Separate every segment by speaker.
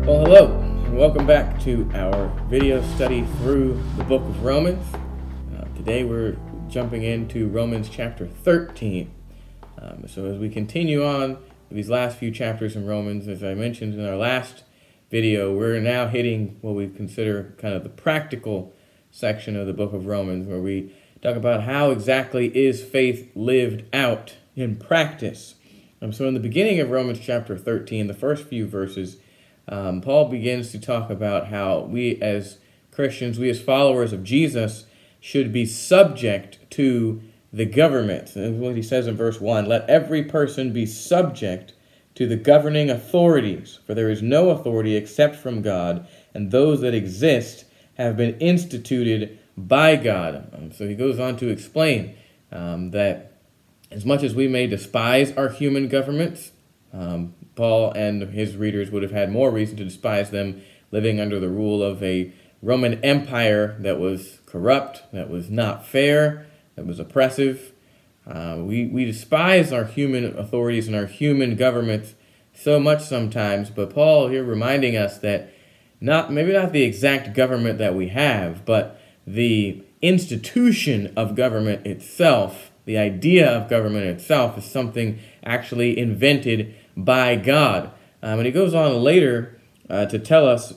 Speaker 1: Well, hello, and welcome back to our video study through the book of Romans. Today we're jumping into Romans chapter 13. So as we continue on with these last few chapters in Romans, as I mentioned in our last video, we're now hitting what we consider kind of the practical section of the book of Romans, where we talk about how exactly is faith lived out in practice. So in the beginning of Romans chapter 13, the first few verses, Paul begins to talk about how we as Christians, we as followers of Jesus, should be subject to the government. And what he says in verse 1, "Let every person be subject to the governing authorities, for there is no authority except from God, and those that exist have been instituted by God." So he goes on to explain that as much as we may despise our human governments, Paul and his readers would have had more reason to despise them living under the rule of a Roman Empire that was corrupt, that was not fair, that was oppressive. We despise our human authorities and our human governments so much sometimes, but Paul here reminding us that maybe not the exact government that we have, but the institution of government itself, the idea of government itself, is something actually invented by God. And he goes on later to tell us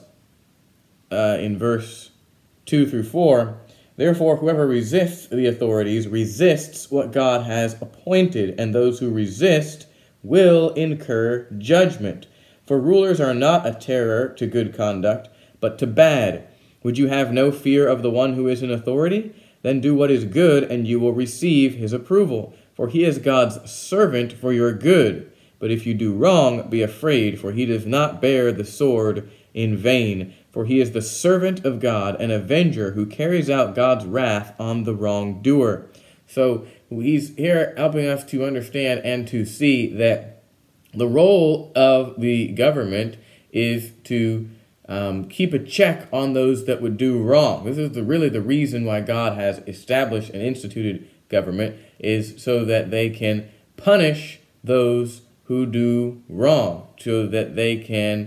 Speaker 1: in verse 2 through 4, "Therefore, whoever resists the authorities resists what God has appointed, and those who resist will incur judgment. For rulers are not a terror to good conduct, but to bad. Would you have no fear of the one who is in authority? Then do what is good, and you will receive his approval. For he is God's servant for your good. But if you do wrong, be afraid, for he does not bear the sword in vain. For he is the servant of God, an avenger who carries out God's wrath on the wrongdoer." So he's here helping us to understand and to see that the role of the government is to keep a check on those that would do wrong. This is really the reason why God has established and instituted government, is so that they can punish those who do wrong, so that they can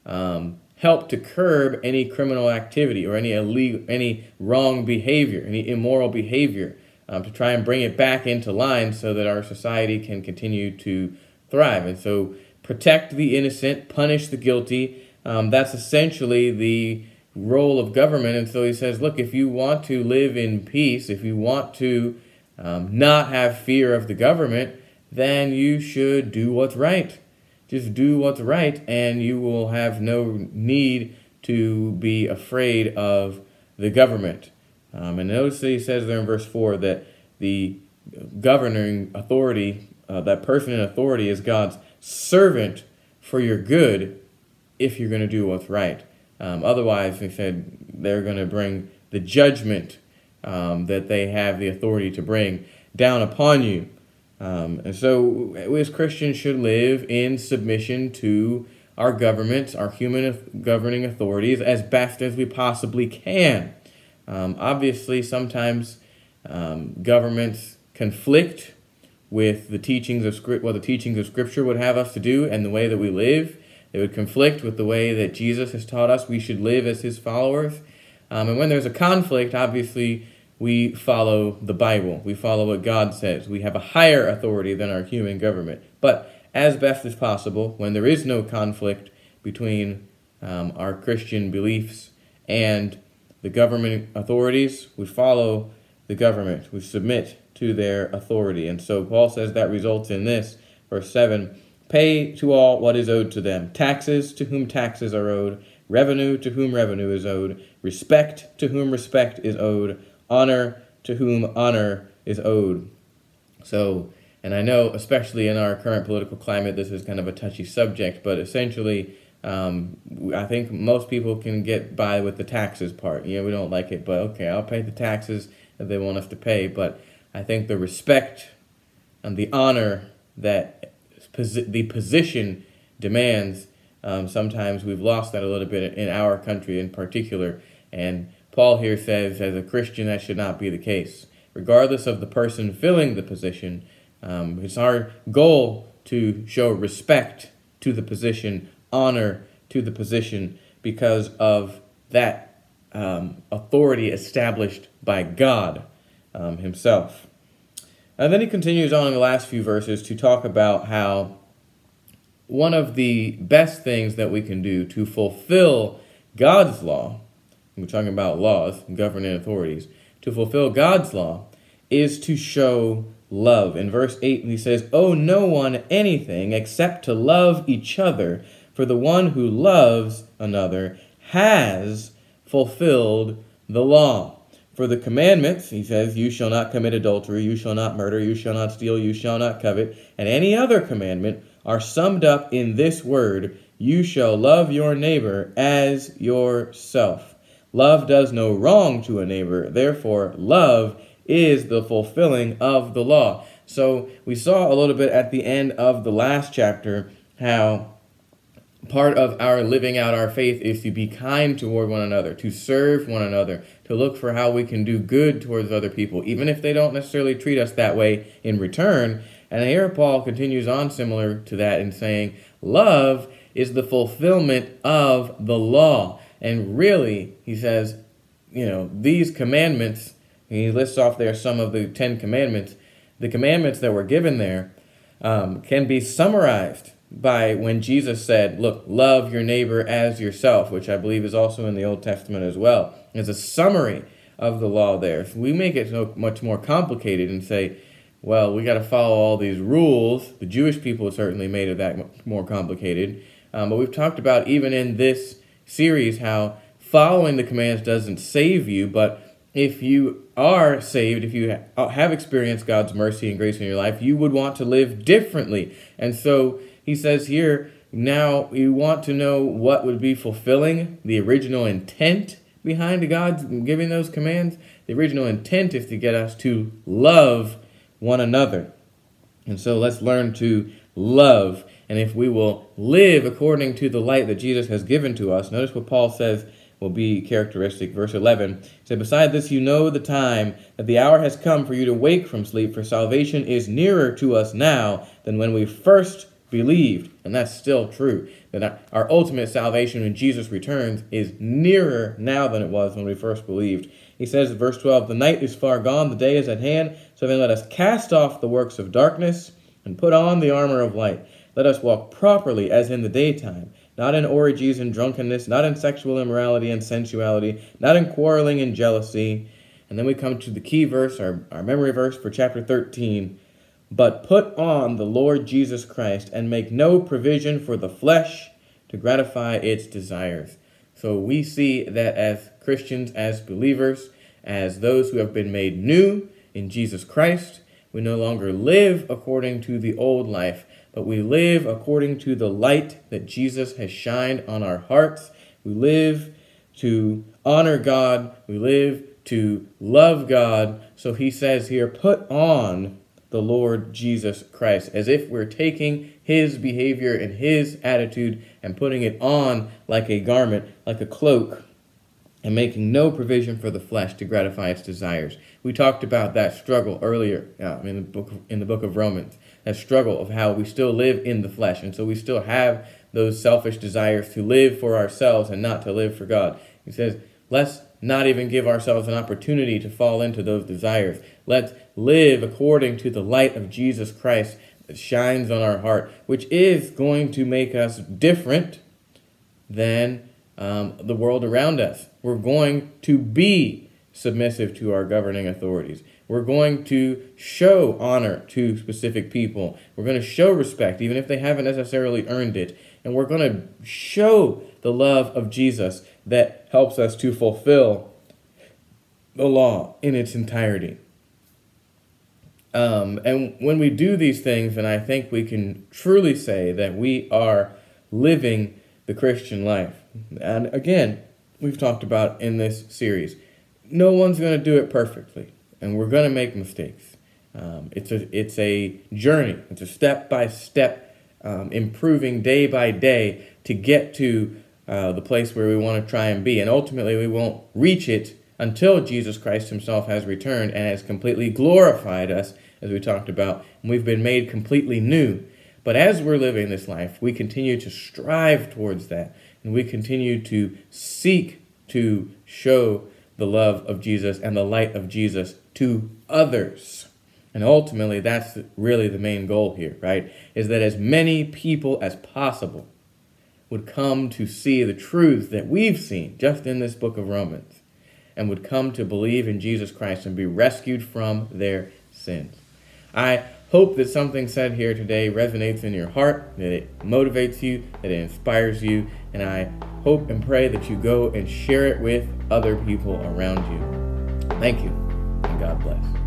Speaker 1: help to curb any criminal activity or any wrong behavior, any immoral behavior, to try and bring it back into line so that our society can continue to thrive. And so protect the innocent, punish the guilty. That's essentially the role of government. And so he says, look, if you want to live in peace, if you want to not have fear of the government, then you should do what's right. Just do what's right, and you will have no need to be afraid of the government. And notice that he says there in verse 4 that the governing authority, that person in authority, is God's servant for your good if you're going to do what's right. Otherwise, he said, they're going to bring the judgment that they have the authority to bring down upon you. And so we as Christians should live in submission to our governments, our human governing authorities, as best as we possibly can. Obviously, sometimes governments conflict with the teachings of what the teachings of Scripture would have us to do and the way that we live. They would conflict with the way that Jesus has taught us we should live as his followers. And when there's a conflict, obviously, we follow the Bible. We follow what God says. We have a higher authority than our human government. But as best as possible, when there is no conflict between our Christian beliefs and the government authorities, we follow the government. We submit to their authority. And so Paul says that results in this, verse 7, "Pay to all what is owed to them, taxes to whom taxes are owed, revenue to whom revenue is owed, respect to whom respect is owed, honor to whom honor is owed." So, and I know especially in our current political climate, this is kind of a touchy subject, but essentially, I think most people can get by with the taxes part. We don't like it, but okay, I'll pay the taxes that they want us to pay. But I think the respect and the honor that the position demands, sometimes we've lost that a little bit in our country in particular. And Paul here says, as a Christian, that should not be the case. Regardless of the person filling the position, it's our goal to show respect to the position, honor to the position because of that authority established by God himself. And then he continues on in the last few verses to talk about how one of the best things that we can do to fulfill God's law, we're talking about laws, governing authorities, to fulfill God's law is to show love. In verse 8, he says, "Owe no one anything except to love each other, for the one who loves another has fulfilled the law. For the commandments," he says, "you shall not commit adultery, you shall not murder, you shall not steal, you shall not covet, and any other commandment are summed up in this word, you shall love your neighbor as yourself. Love does no wrong to a neighbor, therefore love is the fulfilling of the law." So we saw a little bit at the end of the last chapter how part of our living out our faith is to be kind toward one another, to serve one another, to look for how we can do good towards other people, even if they don't necessarily treat us that way in return. And here Paul continues on similar to that in saying, love is the fulfillment of the law. And really, he says, these commandments, he lists off there some of the 10 commandments. The commandments that were given there can be summarized by when Jesus said, look, love your neighbor as yourself, which I believe is also in the Old Testament as well. There's a summary of the law there. So we make it so much more complicated and say, well, we got to follow all these rules. The Jewish people certainly made it that more complicated. But we've talked about even in this series how following the commands doesn't save you, but if you are saved, if you have experienced God's mercy and grace in your life, you would want to live differently. And so he says here, now you want to know what would be fulfilling the original intent behind God's giving those commands. The original intent is to get us to love one another. And so let's learn to love. And if we will live according to the light that Jesus has given to us, notice what Paul says will be characteristic. Verse 11 says, "Beside this you know the time, that the hour has come for you to wake from sleep, for salvation is nearer to us now than when we first believed." And that's still true, that our ultimate salvation when Jesus returns is nearer now than it was when we first believed. He says in verse 12, "The night is far gone, the day is at hand, so then let us cast off the works of darkness and put on the armor of light. Let us walk properly as in the daytime, not in orgies and drunkenness, not in sexual immorality and sensuality, not in quarreling and jealousy." And then we come to the key verse, our memory verse for chapter 13. "But put on the Lord Jesus Christ and make no provision for the flesh to gratify its desires." So we see that as Christians, as believers, as those who have been made new in Jesus Christ, we no longer live according to the old life, but we live according to the light that Jesus has shined on our hearts. We live to honor God. We live to love God. So he says here, put on the Lord Jesus Christ, as if we're taking his behavior and his attitude and putting it on like a garment, like a cloak, and making no provision for the flesh to gratify its desires. We talked about that struggle earlier in the book of Romans, that struggle of how we still live in the flesh, and so we still have those selfish desires to live for ourselves and not to live for God. He says, let's not even give ourselves an opportunity to fall into those desires. Let's live according to the light of Jesus Christ that shines on our heart, which is going to make us different than the world around us. We're going to be submissive to our governing authorities. We're going to show honor to specific people. We're going to show respect, even if they haven't necessarily earned it. And we're going to show the love of Jesus that helps us to fulfill the law in its entirety. And when we do these things, then I think we can truly say that we are living the Christian life. And again, we've talked about in this series, no one's going to do it perfectly, and we're going to make mistakes. It's a journey. It's a step-by-step improving day by day to get to the place where we want to try and be. And ultimately, we won't reach it until Jesus Christ himself has returned and has completely glorified us, as we talked about, and we've been made completely new. But as we're living this life, we continue to strive towards that, and we continue to seek to show the love of Jesus and the light of Jesus to others. And ultimately, that's really the main goal here, right? Is that as many people as possible would come to see the truth that we've seen just in this book of Romans, and would come to believe in Jesus Christ and be rescued from their sins. I hope that something said here today resonates in your heart, that it motivates you, that it inspires you, and I hope and pray that you go and share it with other people around you. Thank you, and God bless.